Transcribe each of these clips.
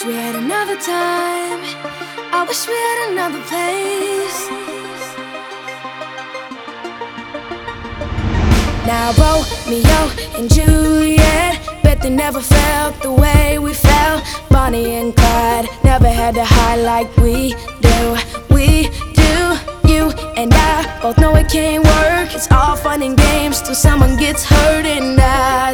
wish we had another time. I wish we had another place. Now Romeo and Juliet, bet they never felt the way we felt. Bonnie and Clyde never had to hide like we do. We do. You and I both know it can't work. It's all fun and games till someone gets hurt, and I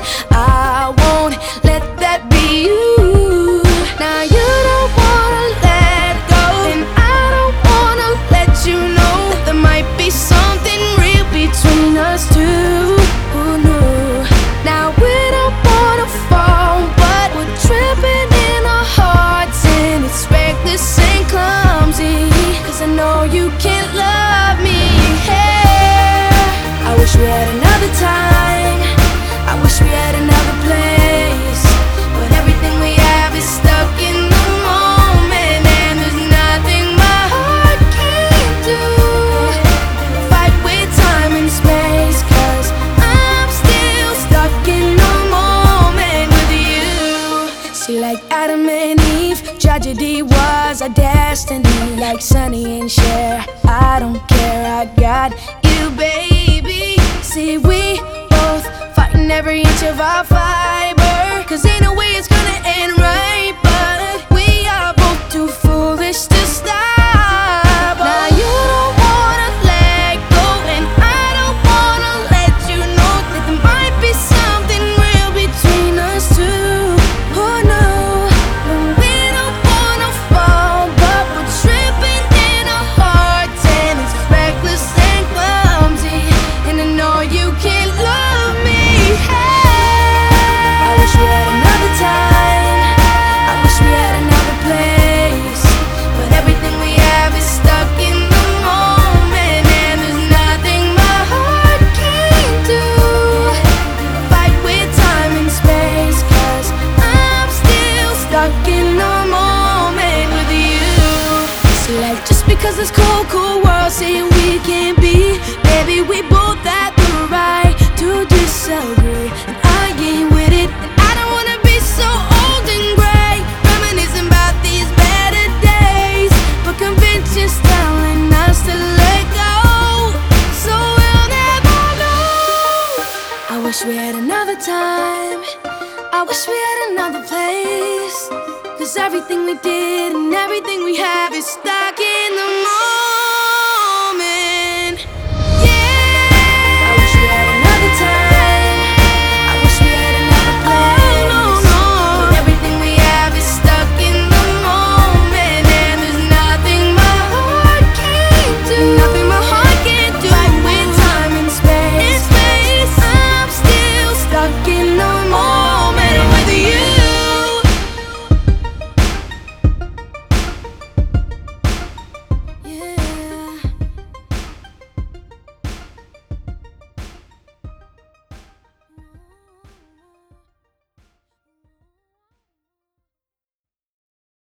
won't let that be you. Now you don't wanna let go, and I don't wanna let you know that there might be something real between us two. Who knew? Now we don't wanna fall, but we're tripping in our hearts, and it's reckless and clumsy. 'Cause I know you can't love me. Hey, I wish we had another time. I wish we had another place, but everything we have is stuck in the moment, and there's nothing my heart can't do. Fight with time and space, 'cause I'm still stuck in the moment with you. See, like Adam and Eve, tragedy was our destiny. Like Sonny and Cher, I don't care, I got you, baby. See, we both fighting every inch of our fiber, 'cause ain't no way it's gonna end right, but we are both too foolish to stop. Now you don't wanna let go, and I don't wanna let you know that there might be something real between us two. Oh no, we don't wanna fall, but we're tripping in our hearts, and it's reckless and clumsy, and I know you can't love me. Hey, I wish we had another time. I wish we had another place, but everything we have is stuck in the moment, and there's nothing my heart can't do. Fight with time and space, 'cause I'm still stuck in the moment with you. It's like just because this cold world saying we can't be, baby, we both have the right to disagree, and I ain't with it, and I don't wanna be so old and gray, reminiscing about these better days, but convention's telling us to let go, so we'll never know. I wish we had another time. I wish we had another place, 'cause everything we did and everything we have is stuck